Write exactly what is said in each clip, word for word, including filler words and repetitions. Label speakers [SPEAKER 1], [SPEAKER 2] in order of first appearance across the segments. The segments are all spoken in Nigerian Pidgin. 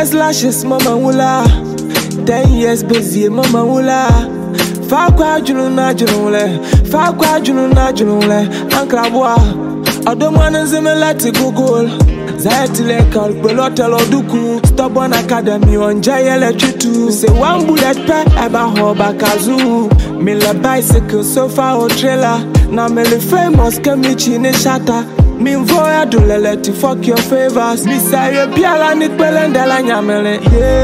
[SPEAKER 1] years lashes, mama wula. Ten years busy, mama wula. Fakwa jununa junule, fakwa jununa junule. Ankra boa, adomwana zeme lati Google. Zaiti le kalkulote lo duku. Stubborn academy on jayele chitu. Say one bullet pe eba hoba kazu. Me le bicycle sofa or trailer. Na me le famous kemichi ne shata. Me voya do le to fuck your favors. Me say you biala ni pelendela nyamele.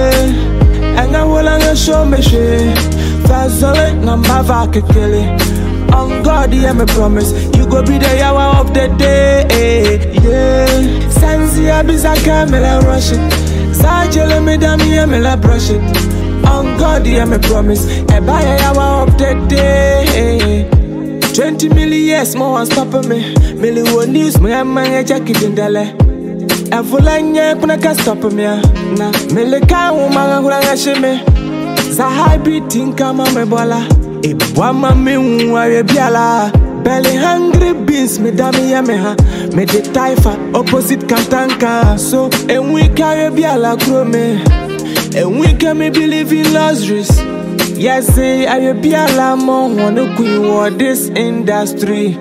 [SPEAKER 1] Yeah, enga wola nga show me she. Fazole na mava kekele. On God, yeah, me promise you go be the hour of the day. Yeah, Sanzia bizaka me la rush it. Sajele me dami yeah me la brush it. On God, yeah, me promise e buy a hour of the day. Twenty million years more one stop me. Million news me a man a jacket in dele. E fulanye kuna ka stop me na. Me le ka woman ngula ngashime. Za hybrid tinka mama bola. E boama me unwa biala. Belly hungry beans me dami ya me ha. Me de taifa opposite kantanka. So and we carry biala grow me. And we can me believe in luxuries. Yes, say I biala mo wanna queen war this industry.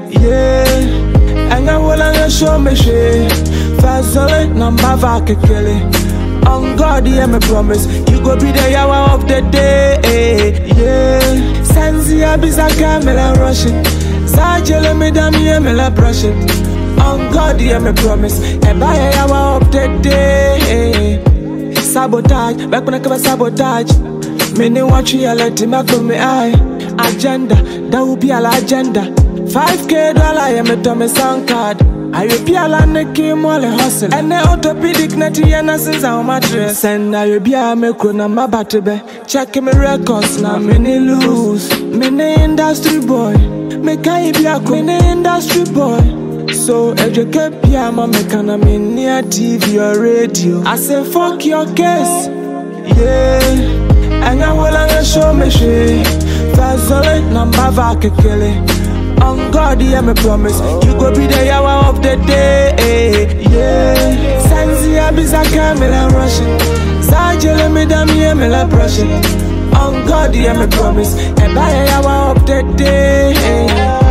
[SPEAKER 1] Yeah, and I will show me she. Fazole na mbava kekele. On God, yeah, me promise you go be the hour of the day. Yeah, Sanzia bizaka me la rush it. Sajele me dami yeah me la brush it. On God, yeah, me promise e buy a hour of the day. Sabotage, back when I come sabotage. Me ne watch you let him back me eye. Agenda, that will be all agenda. Five K dollar yeah me to me sound card. I be a land neki mole hustle. And the orthopedic neti yana since our mattress. And I be a me krona ma batebe. Check me records na me ne lose. Me ne industry boy. Me can be a queen industry boy. So educate piano me can me near T V or radio. I say fuck your case. Yeah. And I will show me she. Fazole na mbava kekele. On God, yeah, me promise you go be the hour of the day. Yeah, Sanzia bizaka me la rush it. Sajele me dami yeah me la brush it. On God, yeah, me promise e buy a hour of the day.